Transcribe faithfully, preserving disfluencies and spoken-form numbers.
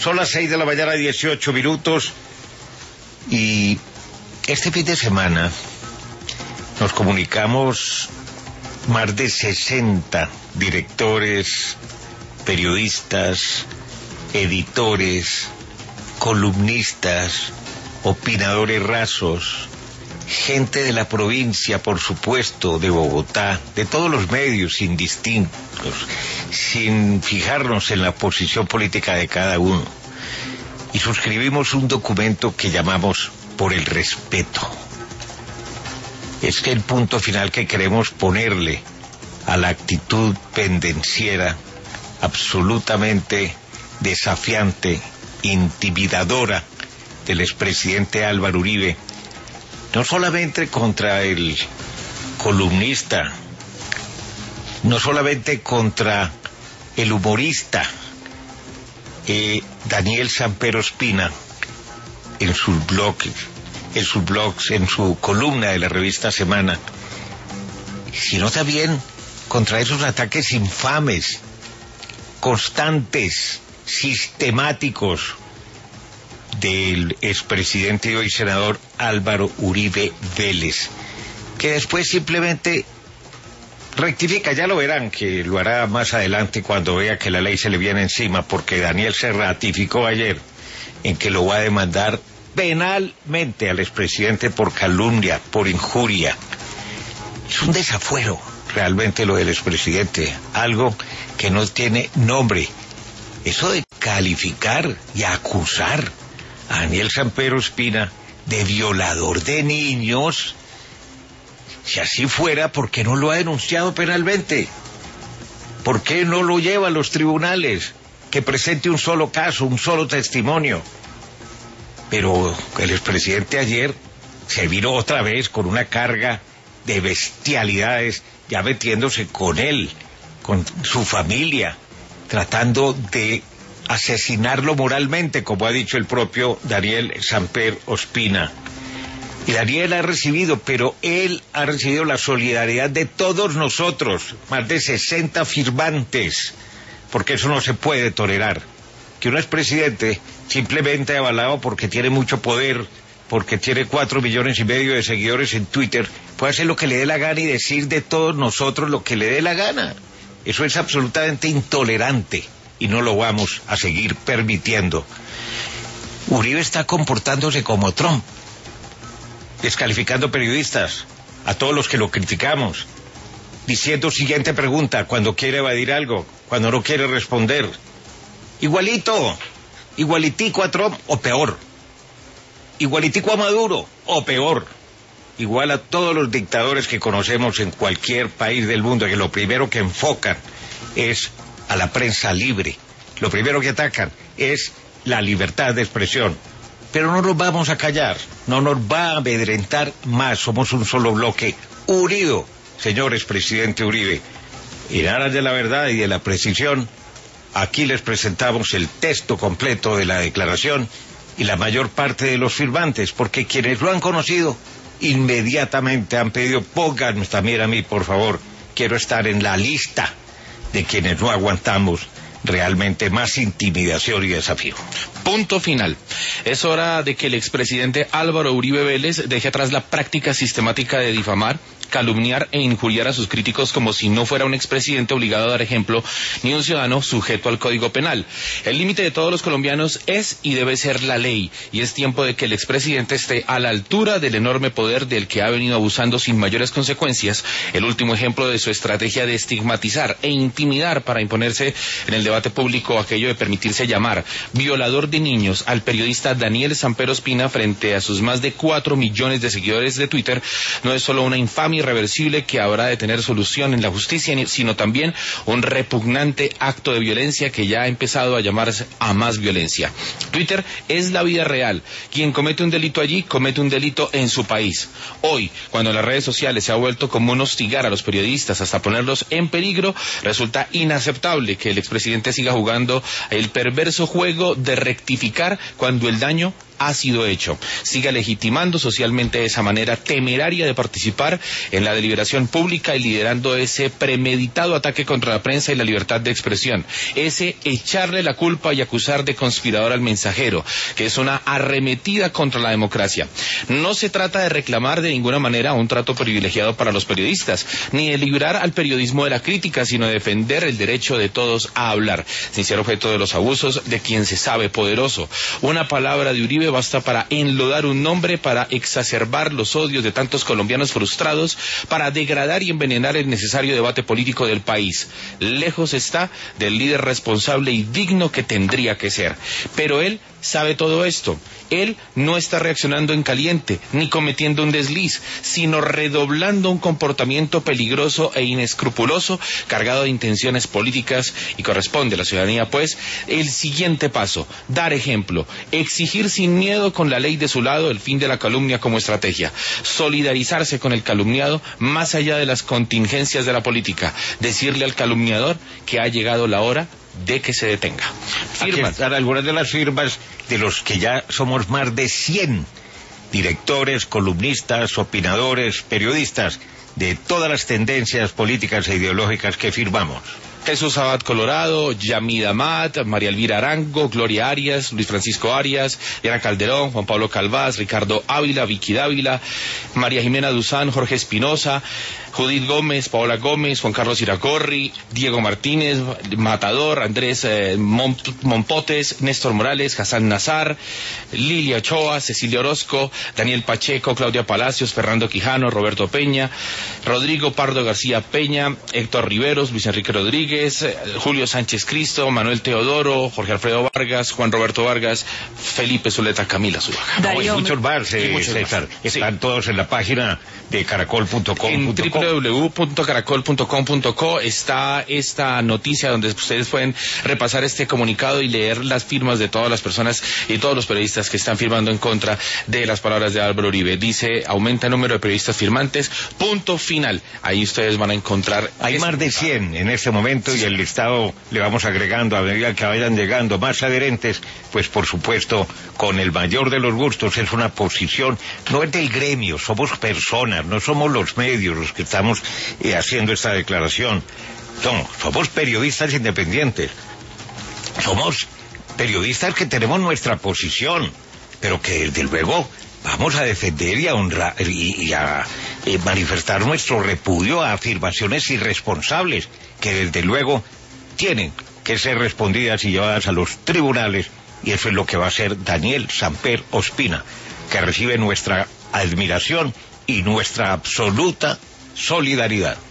Son las seis de la mañana, dieciocho minutos, y este fin de semana nos comunicamos más de sesenta directores, periodistas, editores, columnistas, opinadores rasos, gente de la provincia, por supuesto, de Bogotá, de todos los medios indistintos, sin fijarnos en la posición política de cada uno. Y suscribimos un documento que llamamos Por el Respeto. Es que el punto final que queremos ponerle a la actitud pendenciera, absolutamente desafiante, intimidadora del expresidente Álvaro Uribe, no solamente contra el columnista, no solamente contra el humorista eh, Daniel Samper Ospina, en sus blogs, en sus blogs, en su columna de la revista Semana, sino también contra esos ataques infames, constantes, sistemáticos del expresidente y hoy senador Álvaro Uribe Vélez, que después simplemente rectifica. Ya lo verán que lo hará más adelante cuando vea que la ley se le viene encima, porque Daniel se ratificó ayer en que lo va a demandar penalmente al expresidente por calumnia, por injuria. Es un desafuero realmente lo del expresidente, algo que no tiene nombre. Eso de calificar y acusar a Daniel Samper Ospina de violador de niños, si así fuera, ¿por qué no lo ha denunciado penalmente? ¿Por qué no lo lleva a los tribunales? Que presente un solo caso, un solo testimonio. Pero el expresidente ayer se vino otra vez con una carga de bestialidades, ya metiéndose con él, con su familia, tratando de asesinarlo moralmente, como ha dicho el propio Daniel Samper Ospina. Y Daniel ha recibido, pero él ha recibido la solidaridad de todos nosotros, más de sesenta firmantes, porque eso no se puede tolerar. Que un expresidente, simplemente avalado porque tiene mucho poder, porque tiene cuatro millones y medio de seguidores en Twitter, puede hacer lo que le dé la gana y decir de todos nosotros lo que le dé la gana. Eso es absolutamente intolerante y no lo vamos a seguir permitiendo. Uribe está comportándose como Trump, descalificando periodistas, a todos los que lo criticamos, diciendo siguiente pregunta cuando quiere evadir algo, cuando no quiere responder. Igualito, igualitico a Trump o peor, igualitico a Maduro o peor, igual a todos los dictadores que conocemos en cualquier país del mundo, que lo primero que enfocan es a la prensa libre, lo primero que atacan es la libertad de expresión. Pero no nos vamos a callar, no nos va a amedrentar más, somos un solo bloque unido, señor expresidente Uribe. En aras de la verdad y de la precisión, aquí les presentamos el texto completo de la declaración y la mayor parte de los firmantes, porque quienes lo han conocido inmediatamente han pedido, pónganme también a mí, por favor, quiero estar en la lista de quienes no aguantamos realmente más intimidación y desafío. Punto final. Es hora de que el expresidente Álvaro Uribe Vélez deje atrás la práctica sistemática de difamar, calumniar e injuriar a sus críticos como si no fuera un expresidente obligado a dar ejemplo ni un ciudadano sujeto al Código Penal. El límite de todos los colombianos es y debe ser la ley, y es tiempo de que el expresidente esté a la altura del enorme poder del que ha venido abusando sin mayores consecuencias, el último ejemplo de su estrategia de estigmatizar e intimidar para imponerse en el debate público aquello de permitirse llamar violador de niños al periodista Daniel Samper Ospina frente a sus más de cuatro millones de seguidores de Twitter no es solo una infamia irreversible que habrá de tener solución en la justicia, sino también un repugnante acto de violencia que ya ha empezado a llamarse a más violencia. Twitter es la vida real. Quien comete un delito allí, comete un delito en su país. Hoy, cuando en las redes sociales se ha vuelto común hostigar a los periodistas hasta ponerlos en peligro, resulta inaceptable que el expresidente siga jugando el perverso juego de rectificar cuando el daño ha sido hecho. Siga legitimando socialmente esa manera temeraria de participar en la deliberación pública y liderando ese premeditado ataque contra la prensa y la libertad de expresión. Ese echarle la culpa y acusar de conspirador al mensajero, que es una arremetida contra la democracia. No se trata de reclamar de ninguna manera un trato privilegiado para los periodistas, ni de librar al periodismo de la crítica, sino de defender el derecho de todos a hablar, sin ser objeto de los abusos de quien se sabe poderoso. Una palabra de Uribe basta para enlodar un nombre, para exacerbar los odios de tantos colombianos frustrados, para degradar y envenenar el necesario debate político del país. Lejos está del líder responsable y digno que tendría que ser. Pero él sabe todo esto. Él no está reaccionando en caliente, ni cometiendo un desliz, sino redoblando un comportamiento peligroso e inescrupuloso, cargado de intenciones políticas, y corresponde a la ciudadanía, pues, el siguiente paso: dar ejemplo, exigir sin miedo, con la ley de su lado, el fin de la calumnia como estrategia, solidarizarse con el calumniado más allá de las contingencias de la política, decirle al calumniador que ha llegado la hora de que se detenga. Firman. Aquí están algunas de las firmas de los que ya somos más de cien directores, columnistas, opinadores, periodistas de todas las tendencias políticas e ideológicas que firmamos. Jesús Abad Colorado, Yamid Amat, María Elvira Arango, Gloria Arias, Luis Francisco Arias, Diana Calderón, Juan Pablo Calvás, Ricardo Ávila, Vicky Dávila, María Jimena Duzán, Jorge Espinosa, Judith Gómez, Paola Gómez, Juan Carlos Iracorri, Diego Martínez, Matador, Andrés eh, Mompotes, Néstor Morales, Hassan Nazar, Lilia Ochoa, Cecilia Orozco, Daniel Pacheco, Claudia Palacios, Fernando Quijano, Roberto Peña, Rodrigo Pardo García Peña, Héctor Riveros, Luis Enrique Rodríguez, Julio Sánchez Cristo, Manuel Teodoro, Jorge Alfredo Vargas, Juan Roberto Vargas, Felipe Zuleta, Camila Zuluaga. No, y muchos más, eh, muchos César. Más. Están sí. todos en la página de caracol punto com. En doble u doble u doble u punto caracol punto com punto co está esta noticia donde ustedes pueden repasar este comunicado y leer las firmas de todas las personas y todos los periodistas que están firmando en contra de las palabras de Álvaro Uribe. Dice: aumenta el número de periodistas firmantes, punto final. Ahí ustedes van a encontrar... Hay este más de cien en este momento, sí, y el listado le vamos agregando a medida que vayan llegando más adherentes, pues por supuesto con el mayor de los gustos. Es una posición, no es del gremio, somos personas, no somos los medios los que estamos eh, haciendo esta declaración. No, somos periodistas independientes, somos periodistas que tenemos nuestra posición, pero que desde luego vamos a defender y a honrar y, y a eh, manifestar nuestro repudio a afirmaciones irresponsables que desde luego tienen que ser respondidas y llevadas a los tribunales, y eso es lo que va a hacer Daniel Samper Ospina, que recibe nuestra admiración y nuestra absoluta solidaridad.